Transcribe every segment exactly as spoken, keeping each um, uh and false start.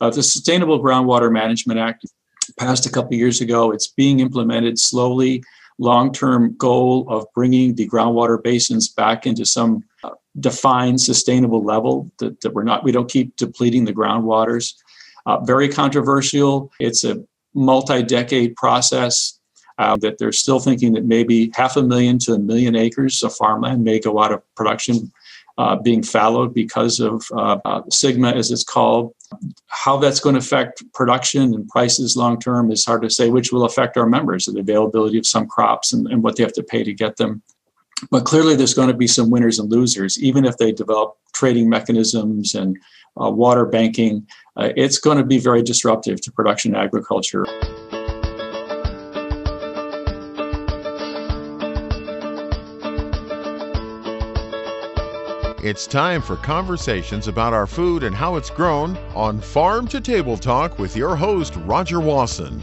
Uh, the Sustainable Groundwater Management Act passed a couple of years ago. It's being implemented slowly. Long-term goal of bringing the groundwater basins back into some uh, defined sustainable level that, that we're not, we don't keep depleting the groundwaters. Uh, very controversial. It's a multi-decade process uh, that they're still thinking that maybe half a million to a million acres of farmland may go out of production uh, being fallowed because of uh, uh, SGMA, as it's called. How that's going to affect production and prices long-term is hard to say, which will affect our members, the availability of some crops and, and what they have to pay to get them. But clearly there's going to be some winners and losers, even if they develop trading mechanisms and uh, water banking. Uh, it's going to be very disruptive to production agriculture. It's time for conversations about our food and how it's grown on Farm to Table Talk with your host, Roger Wasson.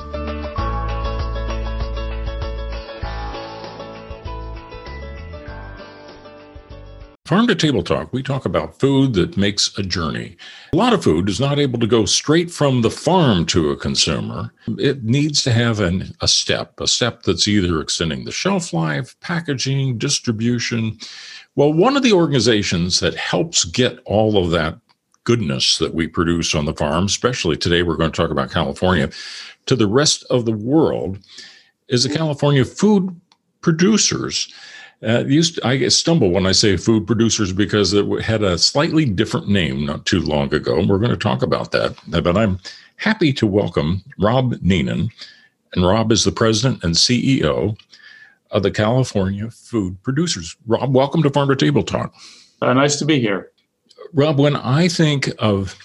Farm to Table Talk, we talk about food that makes a journey. A lot of food is not able to go straight from the farm to a consumer. It needs to have an, a step, a step that's either extending the shelf life, packaging, distribution. Well, one of the organizations that helps get all of that goodness that we produce on the farm, especially today we're going to talk about California, to the rest of the world is the California Food Producers. Uh, used to, I stumble when I say food producers because it had a slightly different name not too long ago, and we're going to talk about that. But I'm happy to welcome Rob Neenan, and Rob is the president and C E O of the California Food Producers. Rob, welcome to Farm to Table Talk. Uh, nice to be here. Rob, when I think of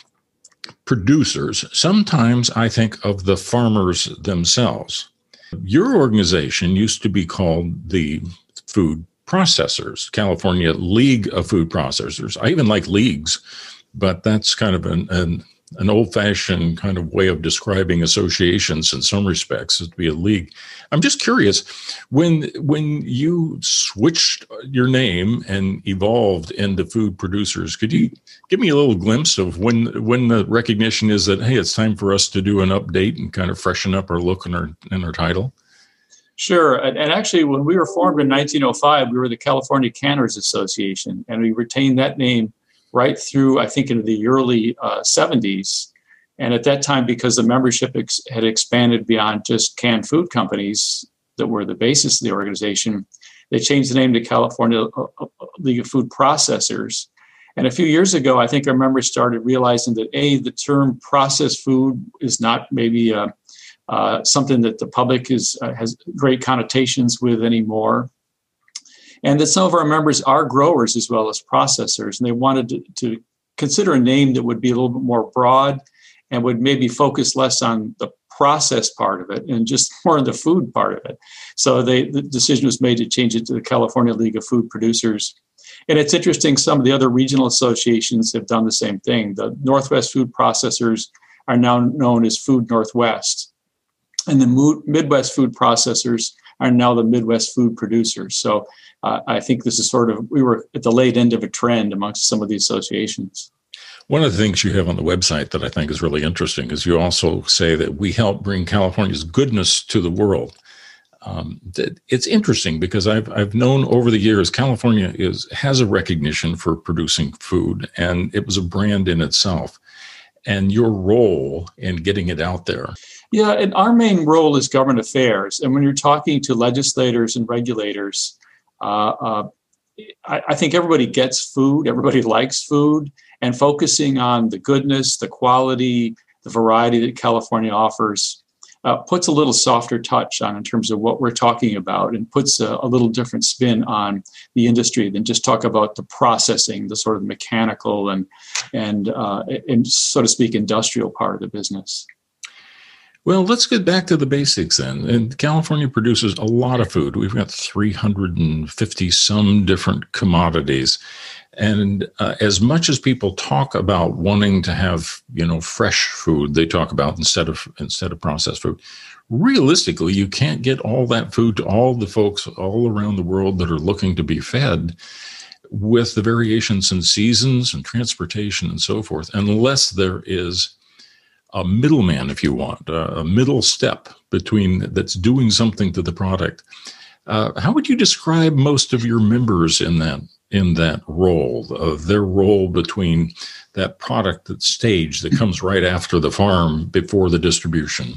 producers, sometimes I think of the farmers themselves. Your organization used to be called the Food Processors, California League of Food Processors. I even like leagues, but that's kind of an, an, an old-fashioned kind of way of describing associations in some respects, to be a league. I'm just curious, when when you switched your name and evolved into Food Producers, could you give me a little glimpse of when when the recognition is that, hey, it's time for us to do an update and kind of freshen up our look and our, and our title? Sure. And, and actually, when we were formed in nineteen oh five, we were the California Canners Association, and we retained that name right through, I think, into the early uh, seventies. And at that time, because the membership ex- had expanded beyond just canned food companies that were the basis of the organization, they changed the name to California League of Food Processors. And a few years ago, I think our members started realizing that, A, the term processed food is not maybe uh, uh, something that the public is uh, has great connotations with anymore. And that some of our members are growers as well as processors, and they wanted to, to consider a name that would be a little bit more broad and would maybe focus less on the process part of it and just more on the food part of it. So they, the decision was made to change it to the California League of Food Producers. And it's interesting, some of the other regional associations have done the same thing. The Northwest Food Processors are now known as Food Northwest, and the Midwest Food Processors are now the Midwest Food Producers. So uh, I think this is sort of, we were at the late end of a trend amongst some of the associations. One of the things you have on the website that I think is really interesting is you also say that we help bring California's goodness to the world. Um, it's interesting because I've I've known over the years California is has a recognition for producing food, and it was a brand in itself. And your role in getting it out there. Yeah, and our main role is government affairs. And when you're talking to legislators and regulators, uh, uh, I, I think everybody gets food, everybody likes food, and focusing on the goodness, the quality, the variety that California offers uh, puts a little softer touch on in terms of what we're talking about, and puts a, a little different spin on the industry than just talk about the processing, the sort of mechanical and, and, uh, and so to speak, industrial part of the business. Well, let's get back to the basics then. And California produces a lot of food. We've got three hundred fifty some different commodities. And uh, as much as people talk about wanting to have, you know, fresh food, they talk about instead of instead of processed food, realistically, you can't get all that food to all the folks all around the world that are looking to be fed with the variations in seasons and transportation and so forth, unless there is a middleman, if you want, a middle step between that's doing something to the product. Uh, how would you describe most of your members in that in that role, of their role between that product, that stage that comes right after the farm before the distribution?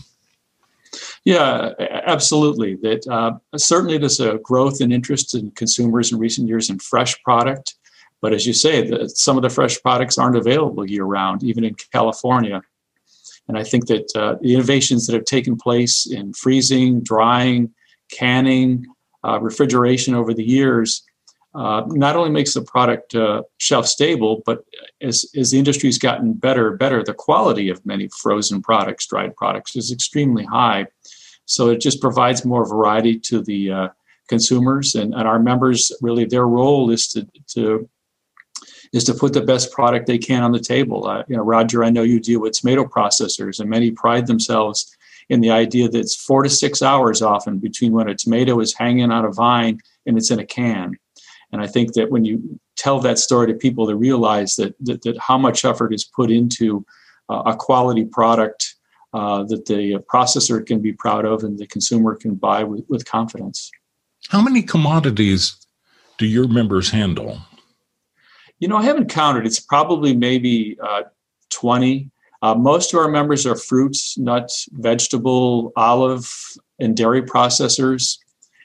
Yeah, absolutely. That uh, certainly there's a growth in interest in consumers in recent years in fresh product. But as you say, the, some of the fresh products aren't available year round, even in California. And I think that uh, the innovations that have taken place in freezing, drying, canning, uh, refrigeration over the years uh, not only makes the product uh, shelf stable, but as, as the industry's gotten better and better, the quality of many frozen products, dried products, is extremely high. So it just provides more variety to the uh, consumers, and, and our members. Really, their role is to to is to put the best product they can on the table. Uh, you know, Roger, I know you deal with tomato processors, and many pride themselves in the idea that it's four to six hours often between when a tomato is hanging on a vine and it's in a can. And I think that when you tell that story to people, they realize that that, that how much effort is put into uh, a quality product uh, that the processor can be proud of and the consumer can buy with, with confidence. How many commodities do your members handle? You know, I haven't counted. It's probably maybe uh, twenty. Uh, most of our members are fruits, nuts, vegetable, olive, and dairy processors.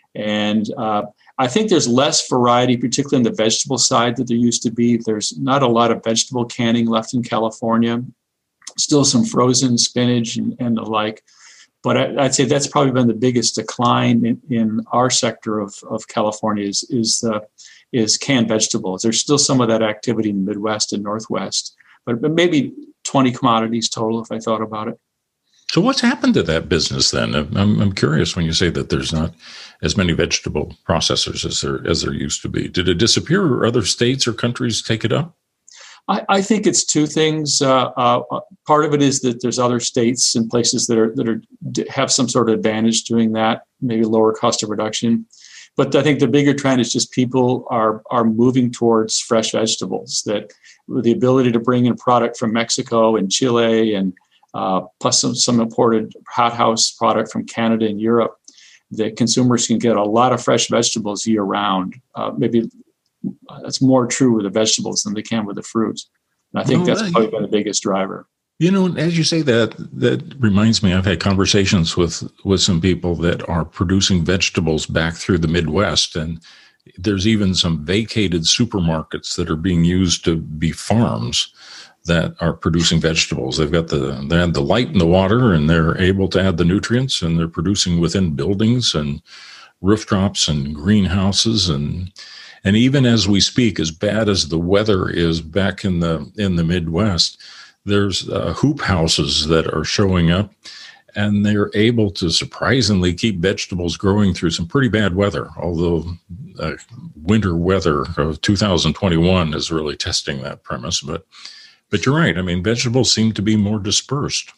And uh, I think there's less variety, particularly on the vegetable side, that there used to be. There's not a lot of vegetable canning left in California. Still some frozen spinach and, and the like. But I, I'd say that's probably been the biggest decline in, in our sector of, of California is, is, uh, is canned vegetables. There's still some of that activity in the Midwest and Northwest, but, but maybe twenty commodities total if I thought about it. So what's happened to that business then? I'm, I'm curious when you say that there's not as many vegetable processors as there as there used to be. Did it disappear, or other states or countries take it up? I, I think it's two things. Uh, uh, part of it is that there's other states and places that are that are have some sort of advantage doing that, maybe lower cost of production. But I think the bigger trend is just people are are moving towards fresh vegetables. That with the ability to bring in product from Mexico and Chile, and uh, plus some some imported hothouse product from Canada and Europe, that consumers can get a lot of fresh vegetables year round. Uh, maybe that's more true with the vegetables than they can with the fruits. And I think well, that's probably been the biggest driver. You know, as you say that, that reminds me, I've had conversations with, with some people that are producing vegetables back through the Midwest. And there's even some vacated supermarkets that are being used to be farms that are producing vegetables. They've got the, they have the light and the water, and they're able to add the nutrients, and they're producing within buildings and rooftops and greenhouses. And And even as we speak, as bad as the weather is back in the in the Midwest, there's uh, hoop houses that are showing up, and they're able to surprisingly keep vegetables growing through some pretty bad weather, although uh, winter weather of two thousand twenty-one is really testing that premise. But but you're right. I mean, vegetables seem to be more dispersed.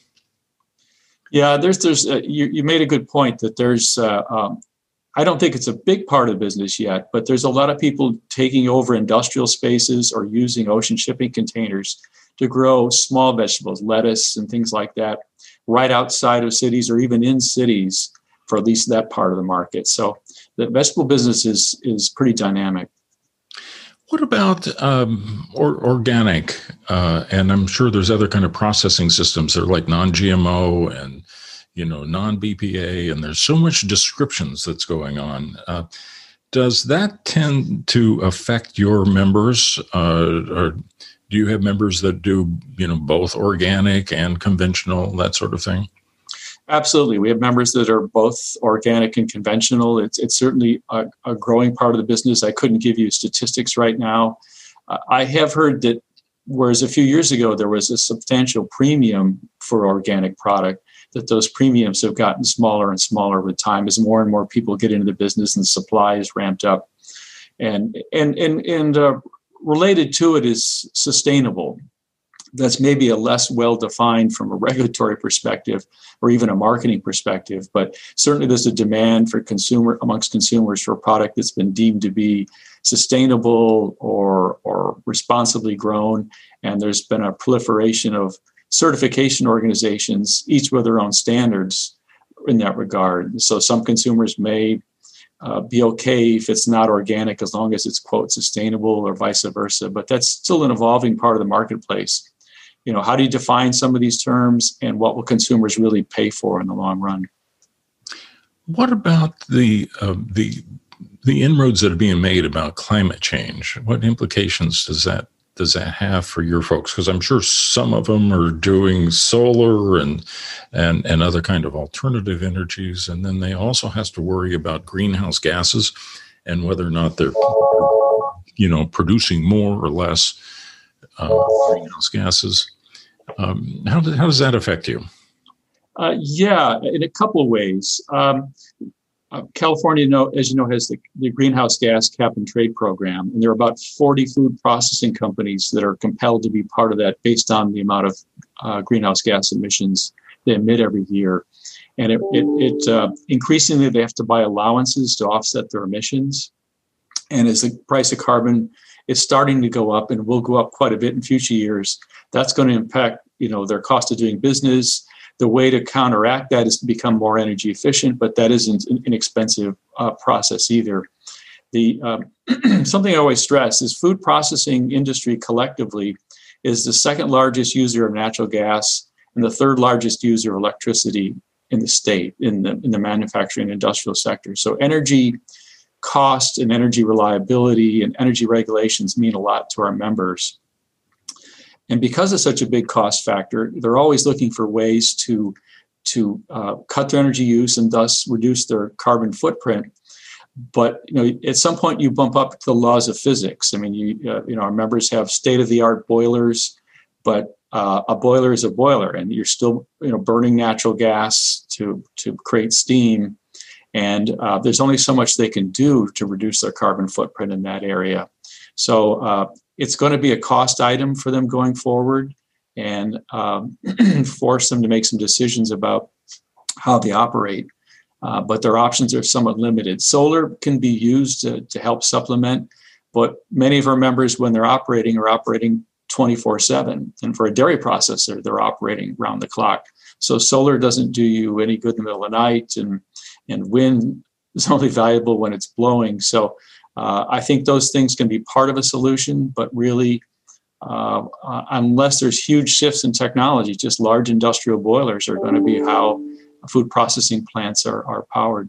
Yeah, there's there's uh, you, you made a good point that there's uh, um, I don't think it's a big part of the business yet, but there's a lot of people taking over industrial spaces or using ocean shipping containers to grow small vegetables, lettuce and things like that, right outside of cities or even in cities for at least that part of the market. So the vegetable business is is pretty dynamic. What about um, or, organic? Uh, and I'm sure there's other kind of processing systems that are like non-G M O and you know, non-B P A, and there's so much descriptions that's going on. Uh, does that tend to affect your members? Uh, or do you have members that do, you know, both organic and conventional, that sort of thing? Absolutely. We have members that are both organic and conventional. It's it's certainly a, a growing part of the business. I couldn't give you statistics right now. Uh, I have heard that whereas a few years ago there was a substantial premium for organic product, that those premiums have gotten smaller and smaller with time as more and more people get into the business and supply is ramped up. And and and and uh, related to it is sustainable. That's maybe a less well-defined from a regulatory perspective or even a marketing perspective, but certainly there's a demand for consumer amongst consumers for a product that's been deemed to be sustainable or or responsibly grown. And there's been a proliferation of certification organizations, each with their own standards in that regard. So some consumers may uh, be okay if it's not organic as long as it's, quote, sustainable, or vice versa. But that's still an evolving part of the marketplace. You know, how do you define some of these terms, and what will consumers really pay for in the long run? What about the uh, the the inroads that are being made about climate change? What implications does that does that have for your folks? Because I'm sure some of them are doing solar and and and other kind of alternative energies, and then they also has to worry about greenhouse gases and whether or not they're, you know, producing more or less uh, greenhouse gases. Um, how does how does that affect you? Uh, yeah, in a couple of ways. Um, uh, California, know, as you know, has the, the greenhouse gas cap and trade program, and there are about forty food processing companies that are compelled to be part of that based on the amount of uh, greenhouse gas emissions they emit every year. And it, it, it uh, increasingly they have to buy allowances to offset their emissions. And as the price of carbon is starting to go up and will go up quite a bit in future years, that's going to impact, you know, their cost of doing business. The way to counteract that is to become more energy efficient, but that isn't an inexpensive uh, process either. The um, something I always stress is food processing industry collectively is the second largest user of natural gas and the third largest user of electricity in the state, in the in the manufacturing and industrial sector. So energy cost and energy reliability and energy regulations mean a lot to our members. And because it's such a big cost factor, they're always looking for ways to, to uh, cut their energy use and thus reduce their carbon footprint. But you know, at some point, you bump up to the laws of physics. I mean, you uh, you know, our members have state-of-the-art boilers, but uh, a boiler is a boiler, and you're still you know burning natural gas to to create steam. And uh, there's only so much they can do to reduce their carbon footprint in that area. So uh, it's going to be a cost item for them going forward, and um, force them to make some decisions about how they operate. Uh, but their options are somewhat limited. Solar can be used to, to help supplement, but many of our members, when they're operating, are operating twenty-four seven. And for a dairy processor, they're operating round the clock. So solar doesn't do you any good in the middle of the night, and, and wind is only valuable when it's blowing. So uh, I think those things can be part of a solution, but really, uh, uh, unless there's huge shifts in technology, just large industrial boilers are going to be how food processing plants are, are powered.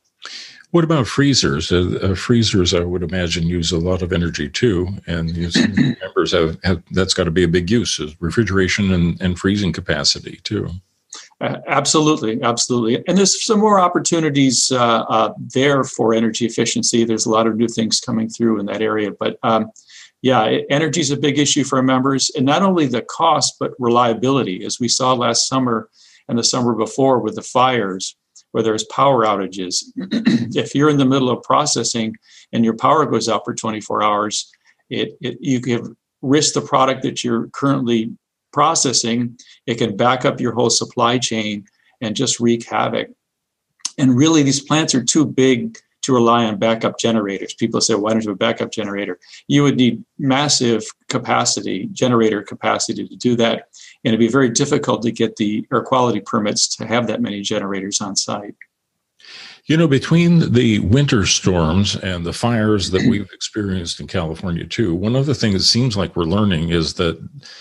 What about freezers? Uh, uh, freezers, I would imagine, use a lot of energy too, and you know, members have, have that's got to be a big use, is refrigeration and, and freezing capacity too. Uh, absolutely, absolutely. And there's some more opportunities uh, uh, there for energy efficiency. There's a lot of new things coming through in that area. But um, yeah, energy is a big issue for our members, and not only the cost, but reliability. As we saw last summer and the summer before with the fires, where there's power outages. If you're in the middle of processing and your power goes out for twenty-four hours, it, it you can risk the product that you're currently processing. It can back up your whole supply chain and just wreak havoc. And really, these plants are too big to rely on backup generators. People say, why don't you have a backup generator? You would need massive capacity, generator capacity to do that. And it'd be very difficult to get the air quality permits to have that many generators on site. You know, between the winter storms and the fires that we've experienced in California too, one other thing that seems like we're learning is that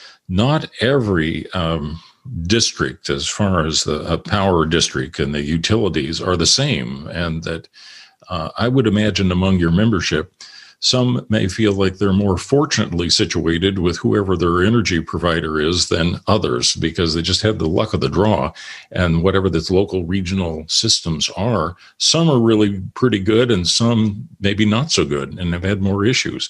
not every um, district, as far as the uh, power district and the utilities, are the same. And that uh, I would imagine among your membership, some may feel like they're more fortunately situated with whoever their energy provider is than others, because they just have the luck of the draw. And whatever the local regional systems are, some are really pretty good and some maybe not so good and have had more issues.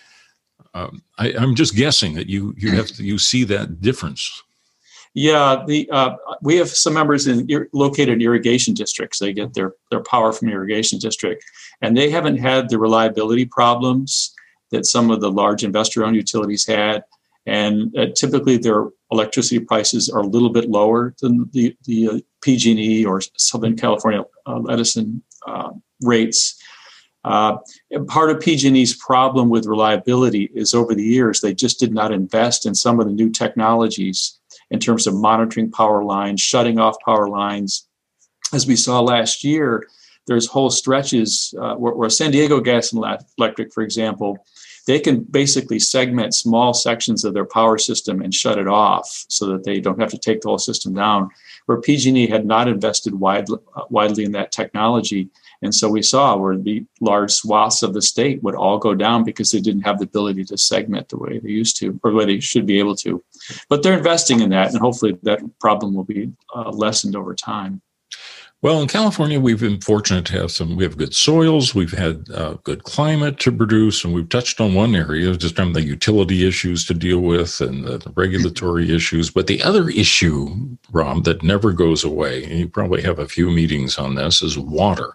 Um, I, I'm just guessing that you you have to, you see that difference. Yeah, the uh, we have some members in located in irrigation districts. They get their, their power from irrigation district, and they haven't had the reliability problems that some of the large investor-owned utilities had. And uh, typically, their electricity prices are a little bit lower than the the uh, P G and E or Southern California uh, Edison uh, rates. Uh, part of P G and E's problem with reliability is over the years they just did not invest in some of the new technologies. in terms of monitoring power lines, shutting off power lines. As we saw last year, there's whole stretches uh, where, where San Diego Gas and Electric, for example, they can basically segment small sections of their power system and shut it off so that they don't have to take the whole system down, where P G and E had not invested wide, uh, widely in that technology. And so we saw where the large swaths of the state would all go down because they didn't have the ability to segment the way they used to, or the way they should be able to. But they're investing in that, and hopefully that problem will be uh, lessened over time. Well, in California, we've been fortunate to have some, we have good soils, we've had uh, good climate to produce, and we've touched on one area, just on the utility issues to deal with and the regulatory issues. But the other issue, Rob, that never goes away, and you probably have a few meetings on this, is water.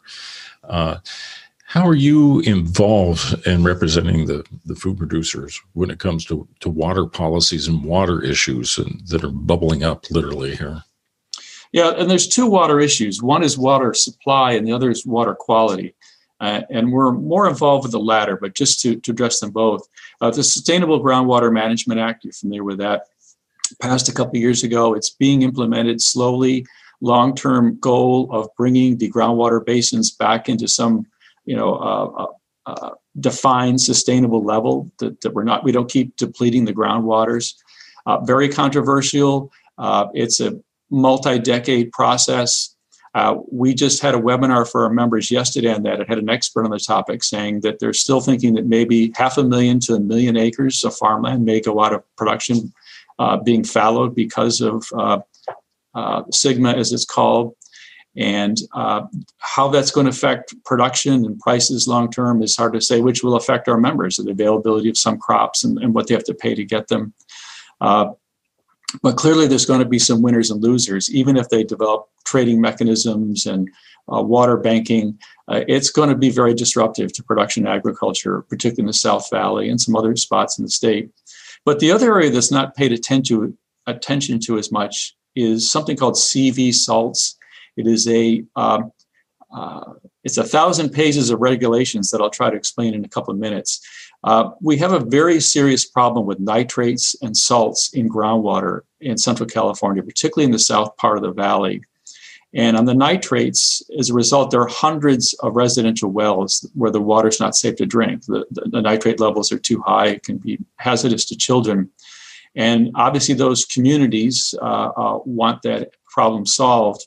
Uh, how are you involved in representing the, the food producers when it comes to, to water policies and water issues and, that are bubbling up literally here? Yeah, and there's two water issues. One is water supply and the other is water quality. Uh, and we're more involved with the latter, but just to, to address them both. Uh, the Sustainable Groundwater Management Act, you're familiar with that, passed a couple of years ago. It's being implemented slowly. Long-term goal of bringing the groundwater basins back into some, you know, uh, uh, uh, defined sustainable level that, that we're not, we don't keep depleting the groundwaters. Uh, very controversial. Uh, it's a multi-decade process. Uh, we just had a webinar for our members yesterday on that. It had an expert on the topic saying that they're still thinking that maybe half a million to a million acres of farmland may go out of production uh, being fallowed because of uh, uh, SGMA, as it's called. And uh, how that's going to affect production and prices long-term is hard to say, which will affect our members, the availability of some crops and, and what they have to pay to get them. Uh, But clearly there's going to be some winners and losers, even if they develop trading mechanisms and uh, water banking. Uh, it's going to be very disruptive to production agriculture, particularly in the South Valley and some other spots in the state. But the other area that's not paid attention to, attention to as much is something called C V salts. It is a um, uh, it's a thousand pages of regulations that I'll try to explain in a couple of minutes. Uh, we have a very serious problem with nitrates and salts in groundwater in Central California, particularly in the south part of the valley. And on the nitrates, as a result, there are hundreds of residential wells where the water's not safe to drink. The, the, the nitrate levels are too high. It can be hazardous to children. And obviously those communities uh, uh, want that problem solved.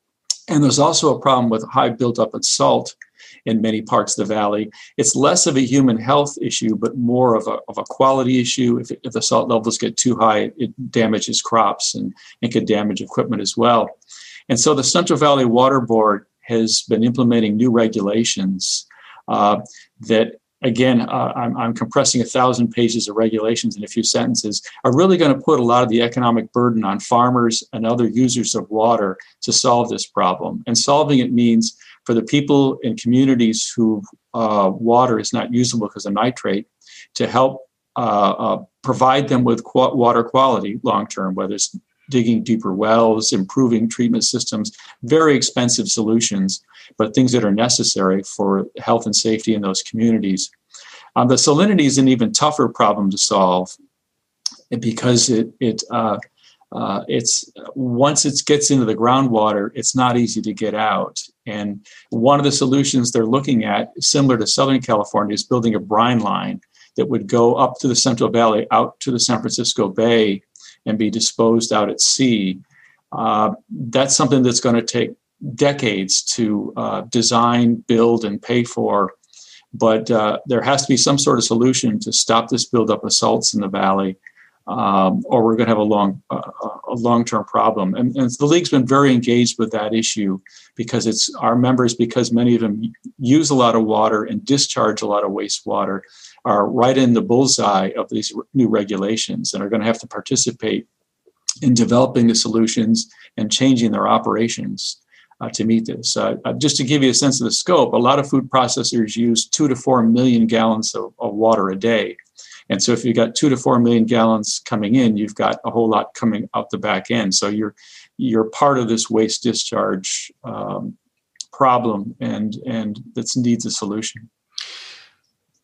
And there's also a problem with high buildup of salt in many parts of the valley. It's less of a human health issue, but more of a, of a quality issue. If, if the salt levels get too high, it damages crops and, and could damage equipment as well. And so the Central Valley Water Board has been implementing new regulations uh, that, again, uh, I'm, I'm compressing a thousand pages of regulations in a few sentences, are really going to put a lot of the economic burden on farmers and other users of water to solve this problem. And solving it means for the people in communities who uh, water is not usable because of nitrate, to help uh, uh, provide them with qu- water quality long-term, whether it's digging deeper wells, improving treatment systems, very expensive solutions, but things that are necessary for health and safety in those communities. Um, the salinity is an even tougher problem to solve because it, it uh, uh, it's once it gets into the groundwater, it's not easy to get out. And one of the solutions they're looking at, similar to Southern California, is building a brine line that would go up to the Central Valley, out to the San Francisco Bay, and be disposed out at sea. Uh, that's something that's going to take decades to uh, design, build, and pay for. But uh, there has to be some sort of solution to stop this buildup of salts in the valley, um, or we're going to have a long, uh, a long-term problem. And, and the league's been very engaged with that issue because it's our members, because many of them use a lot of water and discharge a lot of wastewater, are right in the bullseye of these new regulations and are going to have to participate in developing the solutions and changing their operations uh, to meet this. Uh, just to give you a sense of the scope, a lot of food processors use two to four million gallons of, of water a day. And so if you've got two to four million gallons coming in, you've got a whole lot coming out the back end. So you're you're part of this waste discharge um, problem and, and that needs a solution.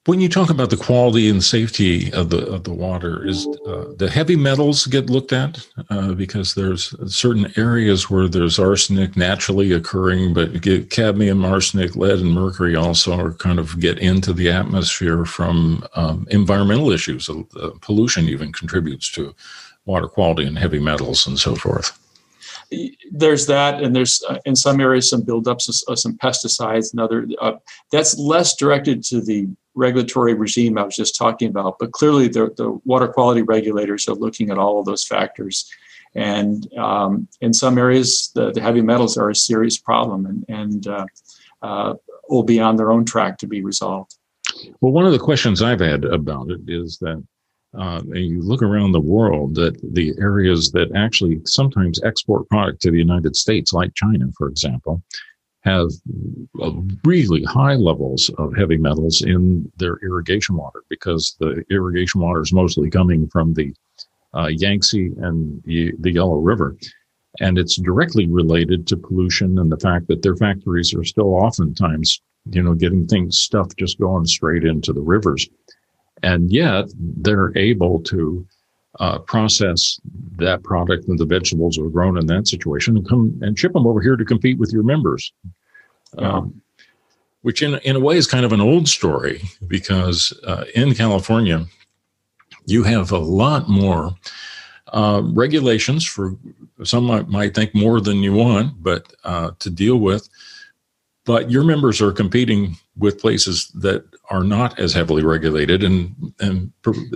When you talk about the quality and safety of the of the water, is uh, the heavy metals get looked at uh, because there's certain areas where there's arsenic naturally occurring, but cadmium, arsenic, lead, and mercury also are kind of get into the atmosphere from um, environmental issues. Uh, pollution even contributes to water quality and heavy metals and so forth. There's that, and there's uh, in some areas some buildups of, of some pesticides and other. Uh, that's less directed to the regulatory regime I was just talking about, but clearly the, the water quality regulators are looking at all of those factors. And um, in some areas, the, the heavy metals are a serious problem, and, and uh, uh, will be on their own track to be resolved. Well, one of the questions I've had about it is that Uh, and you look around the world, that the areas that actually sometimes export product to the United States, like China, for example, have uh, really high levels of heavy metals in their irrigation water, because the irrigation water is mostly coming from the uh, Yangtze and the, the Yellow River. And it's directly related to pollution and the fact that their factories are still oftentimes, you know, getting things, stuff just going straight into the rivers. And yet they're able to uh, process that product and the vegetables that are grown in that situation and come and ship them over here to compete with your members. Yeah. Um, which in, in a way is kind of an old story, because uh, in California, you have a lot more uh, regulations for, some might, might think more than you want, but uh, to deal with. But your members are competing with places that are not as heavily regulated, and and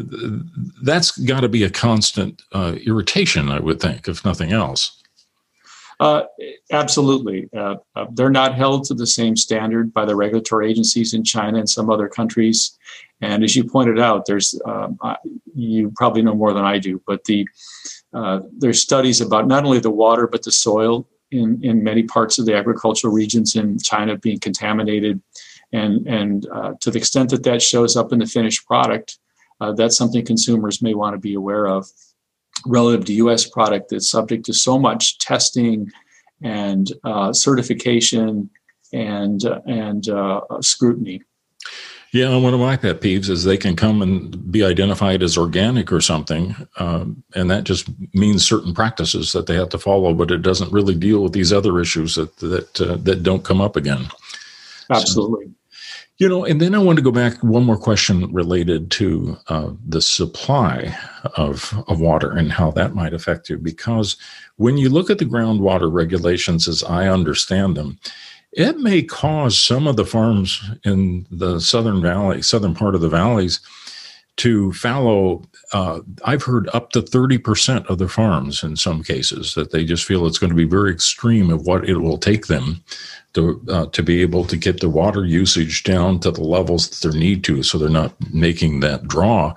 that's got to be a constant uh, irritation, I would think, if nothing else. Uh, absolutely. Uh, uh, they're not held to the same standard by the regulatory agencies in China and some other countries. And as you pointed out, there's um, uh, you probably know more than I do, but the uh, there's studies about not only the water but the soil in, in many parts of the agricultural regions in China being contaminated. And, and uh, to the extent that that shows up in the finished product, uh, that's something consumers may want to be aware of relative to U S product that's subject to so much testing and uh, certification and, uh, and uh, scrutiny. Yeah, one of my pet peeves is they can come and be identified as organic or something, um, and that just means certain practices that they have to follow, but it doesn't really deal with these other issues that that uh, that don't come up again. Absolutely. So, you know, and then I want to go back, one more question related to uh, the supply of, of water and how that might affect you. Because when you look at the groundwater regulations, as I understand them, it may cause some of the farms in the southern valley, southern part of the valleys, to fallow. Uh, I've heard up to thirty percent of the farms in some cases, that they just feel it's going to be very extreme of what it will take them to uh, to be able to get the water usage down to the levels that they need to, so they're not making that draw.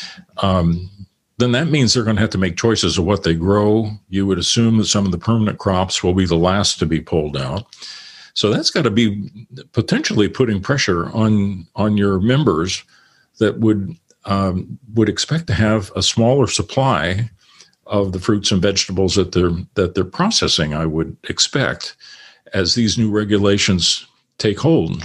Um, then that means they're going to have to make choices of what they grow. You would assume that some of the permanent crops will be the last to be pulled out. So that's got to be potentially putting pressure on on your members that would um, would expect to have a smaller supply of the fruits and vegetables that they're that they're processing, I would expect, as these new regulations take hold.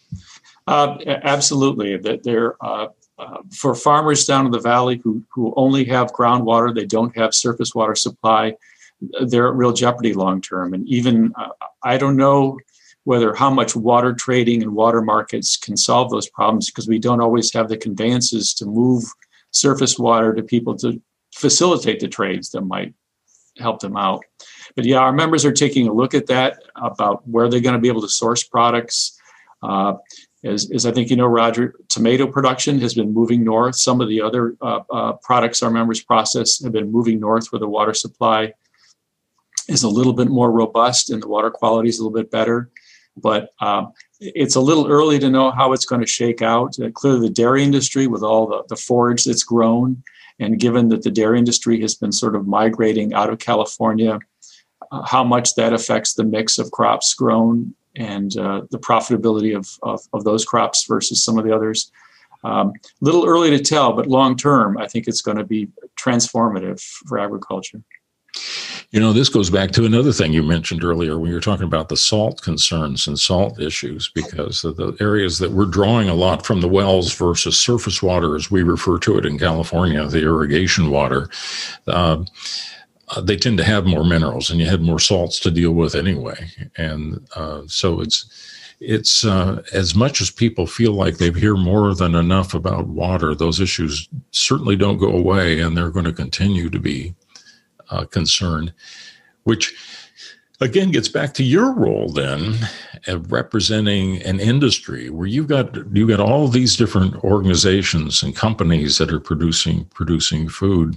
Uh, absolutely. That they're uh, uh, for farmers down in the valley who who only have groundwater, they don't have surface water supply, they're at real jeopardy long term. And even uh, I don't know whether how much water trading and water markets can solve those problems, because we don't always have the conveyances to move surface water to people to facilitate the trades that might help them out. But yeah, our members are taking a look at that, about where they're going to be able to source products. Uh, as, as I think you know, Roger, tomato production has been moving north. Some of the other uh, uh, products our members process have been moving north, where the water supply is a little bit more robust and the water quality is a little bit better. But uh, it's a little early to know how it's going to shake out. Uh, clearly, the dairy industry, with all the, the forage that's grown, and given that the dairy industry has been sort of migrating out of California, uh, how much that affects the mix of crops grown and uh, the profitability of, of, of those crops versus some of the others. A um, little early to tell, but long term, I think it's going to be transformative for agriculture. You know, this goes back to another thing you mentioned earlier when you were talking about the salt concerns and salt issues, because of the areas that we're drawing a lot from the wells versus surface water, as we refer to it in California, the irrigation water, uh, they tend to have more minerals, and you had more salts to deal with anyway. And uh, so it's it's uh, as much as people feel like they hear more than enough about water, those issues certainly don't go away, and they're going to continue to be Uh, concern, which again gets back to your role then of representing an industry where you've got you've got all of these different organizations and companies that are producing producing food,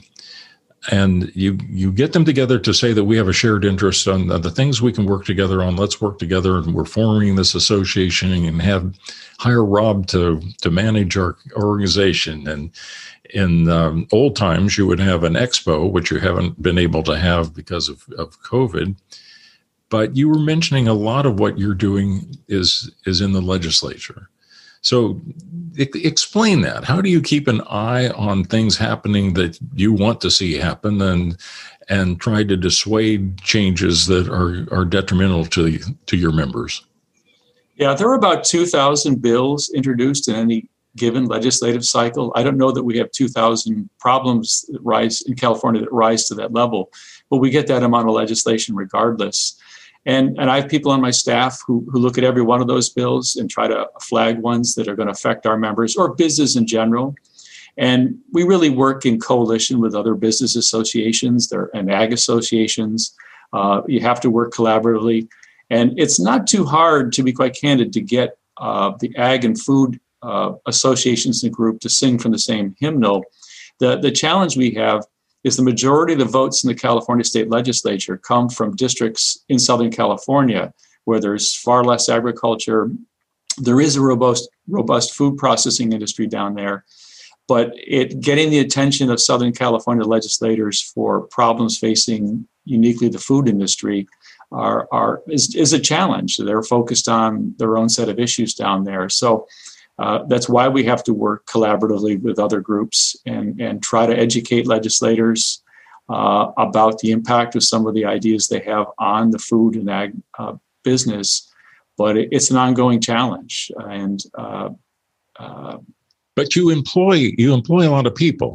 and you you get them together to say that we have a shared interest on the things we can work together on. Let's work together, and we're forming this association and have hire Rob to to manage our organization. And in um, old times, you would have an expo, which you haven't been able to have because of, of COVID. But you were mentioning a lot of what you're doing is is in the legislature. So e- explain that. How do you keep an eye on things happening that you want to see happen, and and try to dissuade changes that are, are detrimental to to your members? Yeah, there are about two thousand bills introduced in any given legislative cycle. I don't know that we have two thousand problems that rise in California that rise to that level, but we get that amount of legislation regardless. And, and I have people on my staff who, who look at every one of those bills and try to flag ones that are going to affect our members or business in general. And we really work in coalition with other business associations there and ag associations. Uh, you have to work collaboratively. And it's not too hard, to be quite candid, to get uh, the ag and food Uh, associations and group to sing from the same hymnal. The, the challenge we have is the majority of the votes in the California state legislature come from districts in Southern California where there's far less agriculture. There is a robust, robust food processing industry down there, but it getting the attention of Southern California legislators for problems facing uniquely the food industry are, are is, is a challenge. They're focused on their own set of issues down there. So Uh, that's why we have to work collaboratively with other groups and, and try to educate legislators uh, about the impact of some of the ideas they have on the food and ag uh, business. But it, it's an ongoing challenge. And uh, uh, but you employ you employ a lot of people.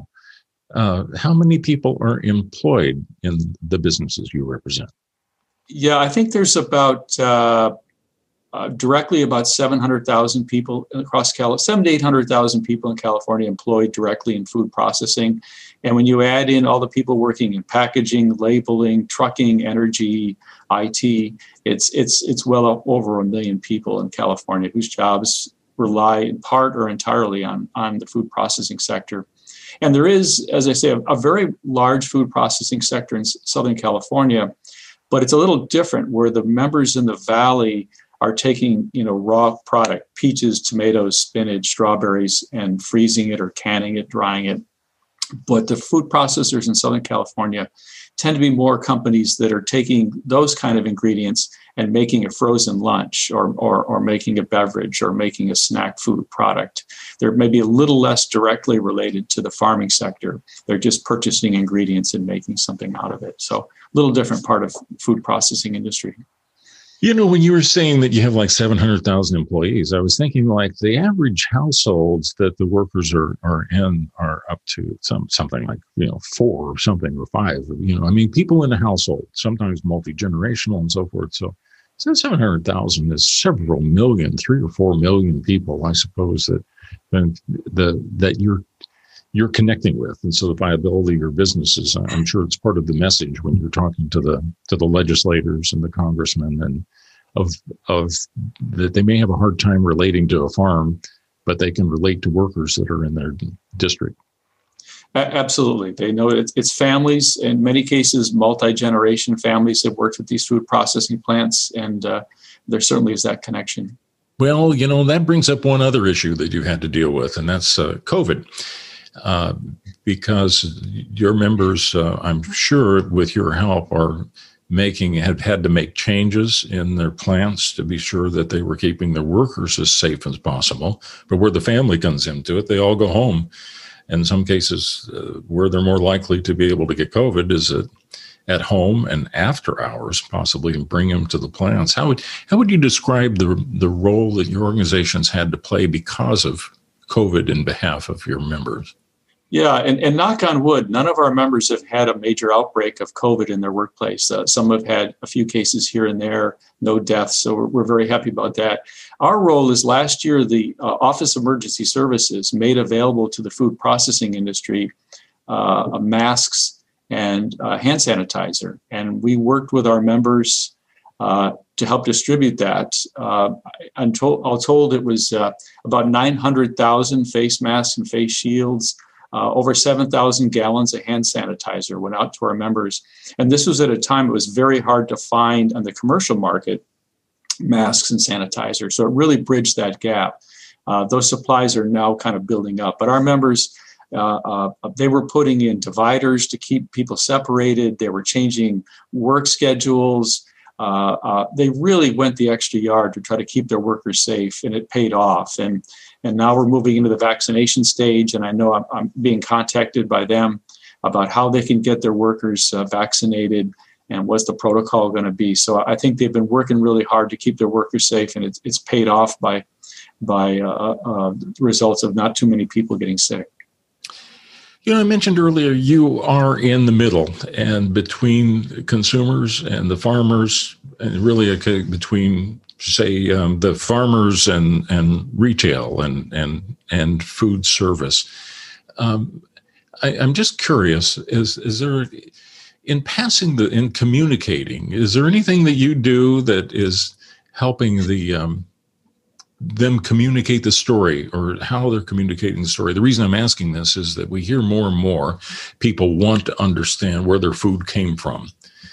Uh, how many people are employed in the businesses you represent? Yeah, I think there's about uh, Uh, directly about seven hundred thousand people across California, seven to eight hundred thousand people in California employed directly in food processing. And when you add in all the people working in packaging, labeling, trucking, energy, I T, it's it's it's well over a million people in California whose jobs rely in part or entirely on, on the food processing sector. And there is, as I say, a, a very large food processing sector in Southern California, but it's a little different where the members in the Valley are taking, you know, raw product, peaches, tomatoes, spinach, strawberries, and freezing it or canning it, drying it. But the food processors in Southern California tend to be more companies that are taking those kind of ingredients and making a frozen lunch or, or, or making a beverage or making a snack food product. They're maybe a little less directly related to the farming sector. They're just purchasing ingredients and making something out of it. So a little different part of food processing industry. You know, when you were saying that you have like seven hundred thousand employees, I was thinking like the average households that the workers are, are in are up to some something like, you know, four or something or five. You know, I mean, people in a household, sometimes multi-generational and so forth. So, so seven hundred thousand is several million, three or four million people, I suppose, that the that you're you're connecting with. And so the viability of your businesses, I'm sure it's part of the message when you're talking to the to the legislators and the congressmen, and of of that they may have a hard time relating to a farm, but they can relate to workers that are in their district. Absolutely. They know it's, it's families, in many cases, multi-generation families that worked with these food processing plants. And uh, there certainly is that connection. Well, you know, that brings up one other issue that you had to deal with, and that's uh, COVID. Uh, because your members, uh, I'm sure with your help, are making, have had to make changes in their plants to be sure that they were keeping their workers as safe as possible. But where the family comes into it, they all go home. In some cases, uh, where they're more likely to be able to get COVID is at, at home and after hours, possibly, and bring them to the plants. How would how would you describe the the role that your organizations had to play because of COVID in behalf of your members? Yeah, and, and knock on wood, none of our members have had a major outbreak of COVID in their workplace. Uh, some have had a few cases here and there, no deaths, so we're, we're very happy about that. Our role is last year, the uh, Office of Emergency Services made available to the food processing industry uh, masks and uh, hand sanitizer. And we worked with our members uh, to help distribute that. Uh, I'm told, all told it was uh, about nine hundred thousand face masks and face shields. Uh, over seven thousand gallons of hand sanitizer went out to our members. And this was at a time it was very hard to find on the commercial market masks and sanitizer. So it really bridged that gap. Uh, those supplies are now kind of building up. But our members, uh, uh, they were putting in dividers to keep people separated. They were changing work schedules. Uh, uh, they really went the extra yard to try to keep their workers safe, and it paid off. And And now we're moving into the vaccination stage, and I know I'm, I'm being contacted by them about how they can get their workers uh, vaccinated and what's the protocol going to be. So I think they've been working really hard to keep their workers safe, and it's, it's paid off by by uh, uh, results of not too many people getting sick. You know, I mentioned earlier you are in the middle and between consumers and the farmers, and really a, between say um, the farmers and, and retail and, and, and food service. Um, I, I'm just curious, is, is there, in passing the, in communicating, is there anything that you do that is helping the, um, them communicate the story, or how they're communicating the story? The reason I'm asking this is that we hear more and more people want to understand where their food came from.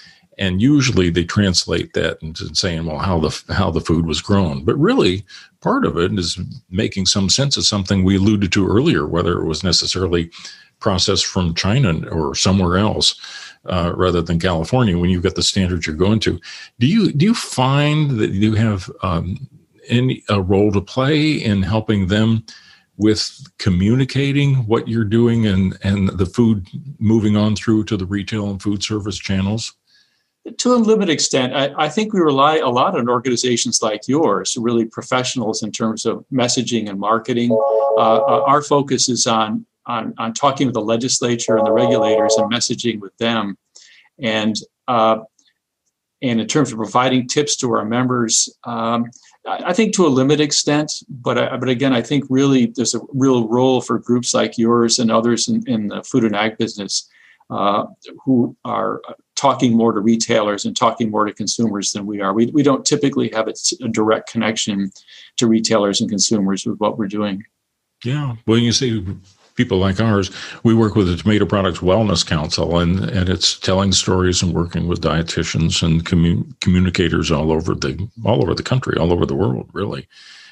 And usually they translate that into saying, well, how the how the food was grown. But really, part of it is making some sense of something we alluded to earlier, whether it was necessarily processed from China or somewhere else, uh, rather than California, when you've got the standards you're going to. Do you do you find that you have um, any a role to play in helping them with communicating what you're doing and, and the food moving on through to the retail and food service channels? To a limited extent, I, I think we rely a lot on organizations like yours, really professionals in terms of messaging and marketing. Uh, our focus is on, on, on talking with the legislature and the regulators and messaging with them. And, uh, and in terms of providing tips to our members, um, I think to a limited extent, but I, but again, I think really there's a real role for groups like yours and others in, in the food and ag business uh, who are talking more to retailers and talking more to consumers than we are. We we don't typically have a, a direct connection to retailers and consumers with what we're doing. Yeah. Well, you see, people like ours, we work with the Tomato Products Wellness Council, and, and it's telling stories and working with dietitians and commun- communicators all over the all over the country, all over the world, really.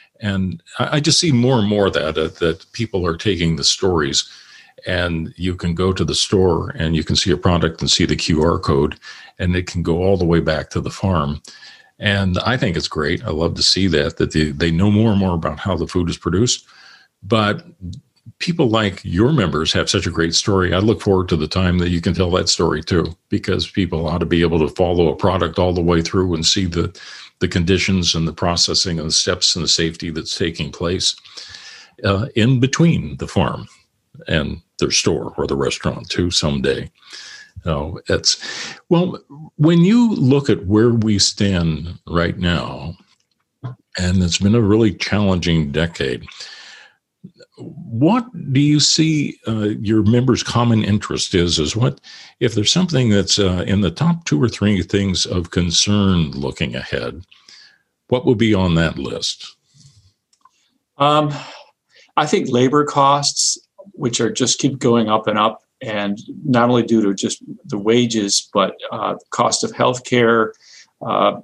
And I, I just see more and more that uh, that people are taking the stories. And you can go to the store and you can see a product and see the Q R code, and it can go all the way back to the farm. And I think it's great. I love to see that, that they, they know more and more about how the food is produced. But people like your members have such a great story. I look forward to the time that you can tell that story too, because people ought to be able to follow a product all the way through and see the, the conditions and the processing and the steps and the safety that's taking place uh, in between the farm and their store or the restaurant too someday. No, it's well, when you look at where we stand right now, and it's been a really challenging decade, what do you see uh, your members' common interest is? Is what if there's something that's uh, in the top two or three things of concern looking ahead? What would be on that list? Um, I think labor costs, which are just keep going up and up, and not only due to just the wages, but uh, cost of healthcare, uh,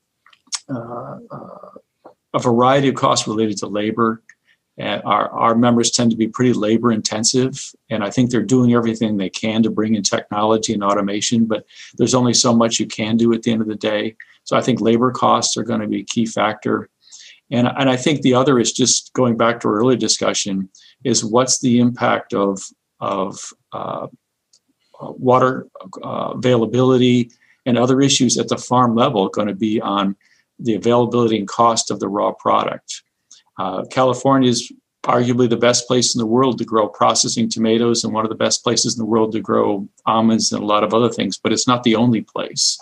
uh, uh, a variety of costs related to labor. And our, our members tend to be pretty labor intensive, and I think they're doing everything they can to bring in technology and automation, but there's only so much you can do at the end of the day. So I think labor costs are going to be a key factor. And, and I think the other is just going back to our earlier discussion, is what's the impact of, of uh, water uh, availability and other issues at the farm level going to be on the availability and cost of the raw product. Uh, California is arguably the best place in the world to grow processing tomatoes and one of the best places in the world to grow almonds and a lot of other things, but it's not the only place.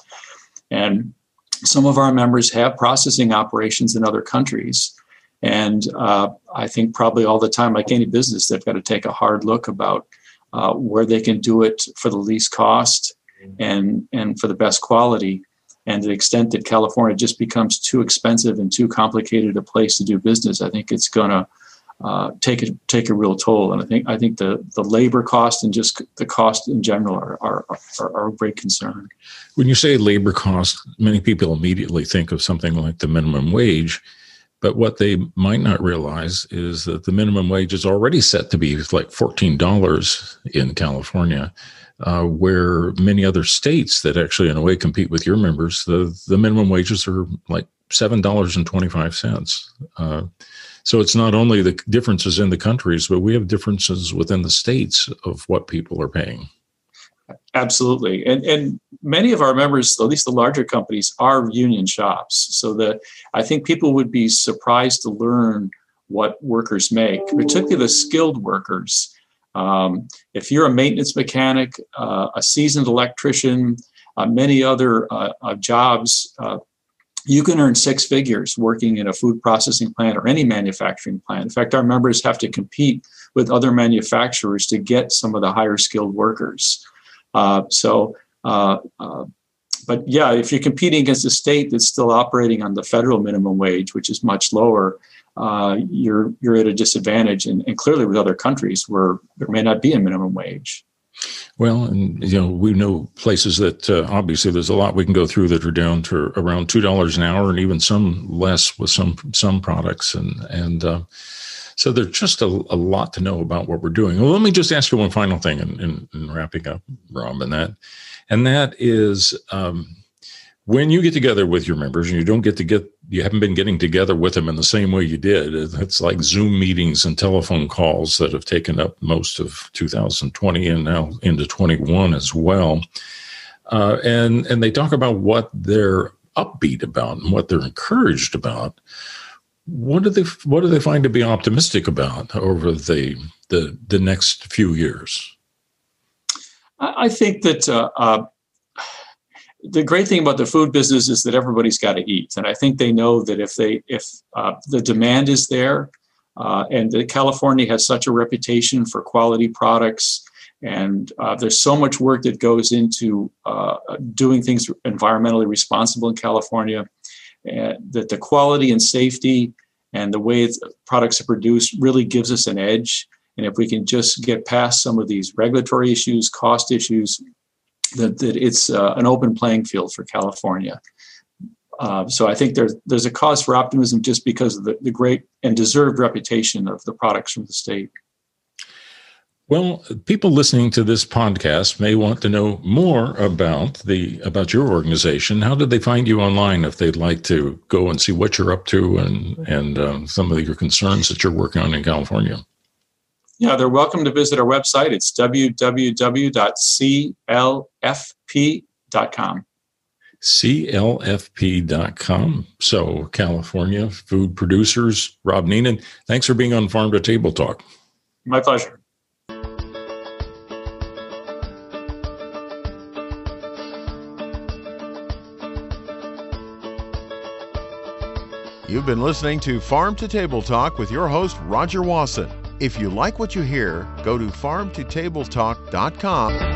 And some of our members have processing operations in other countries. And uh, I think probably all the time, like any business, they've got to take a hard look about uh, where they can do it for the least cost and, and for the best quality. And to the extent that California just becomes too expensive and too complicated a place to do business, I think it's going to uh, take a take a real toll. And I think I think the, the labor cost and just the cost in general are, are are are a great concern. When you say labor cost, many people immediately think of something like the minimum wage. But what they might not realize is that the minimum wage is already set to be like fourteen dollars in California. Uh, where many other states that actually in a way compete with your members, the, the minimum wages are like seven dollars and twenty-five cents. Uh, so it's not only the differences in the countries, but we have differences within the states of what people are paying. Absolutely. And and many of our members, at least the larger companies, are union shops. So that I think people would be surprised to learn what workers make, particularly the skilled workers. Um, if you're a maintenance mechanic, uh, a seasoned electrician, uh, many other uh, uh, jobs, uh, you can earn six figures working in a food processing plant or any manufacturing plant. In fact, our members have to compete with other manufacturers to get some of the higher skilled workers. Uh, so, uh, uh, but yeah, if you're competing against a state that's still operating on the federal minimum wage, which is much lower, Uh, you're you're at a disadvantage, and, and clearly with other countries where there may not be a minimum wage. Well, and you know we know places that uh, obviously there's a lot we can go through that are down to around two dollars an hour, and even some less with some some products, and and uh, so there's just a, a lot to know about what we're doing. Well, let me just ask you one final thing, in, in, in wrapping up, Rob, and that and that is. Um, When you get together with your members and you don't get to get, you haven't been getting together with them in the same way you did. It's like Zoom meetings and telephone calls that have taken up most of two thousand twenty and now into twenty-one as well. Uh, and, and they talk about what they're upbeat about and what they're encouraged about. What do they, what do they find to be optimistic about over the, the, the next few years? I think that, uh, uh, the great thing about the food business is that everybody's got to eat. And I think they know that if they, if uh, the demand is there, uh, and that California has such a reputation for quality products, and uh, there's so much work that goes into uh, doing things environmentally responsible in California, uh, that the quality and safety and the way products are produced really gives us an edge. And if we can just get past some of these regulatory issues, cost issues, that, that it's uh, an open playing field for California. Uh, so I think there's there's a cause for optimism just because of the, the great and deserved reputation of the products from the state. Well, people listening to this podcast may want to know more about the about your organization. How did they find you online if they'd like to go and see what you're up to and and um, some of your concerns that you're working on in California? Yeah, they're welcome to visit our website. It's w w w dot c l f p dot com. c l f p dot com. So, California food producers, Rob Neenan, thanks for being on Farm to Table Talk. My pleasure. You've been listening to Farm to Table Talk with your host, Roger Wasson. If you like what you hear, go to farm to table talk dot com